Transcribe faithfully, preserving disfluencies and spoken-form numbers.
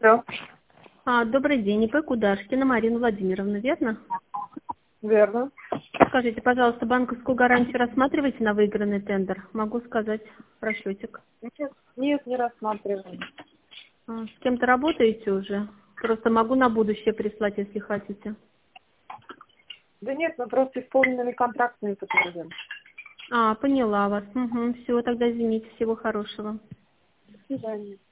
Алло. А, добрый день, ИП Кудашкина Марина Владимировна, верно? Верно. Скажите, пожалуйста, банковскую гарантию рассматриваете на выигранный тендер? Могу сказать расчетик. Нет, нет, не рассматриваем. А, с кем-то работаете уже? Просто могу на будущее прислать, если хотите. Да нет, мы просто исполненными контрактами подтверждаем. А, поняла вас. Угу, все, тогда извините, всего хорошего. До свидания.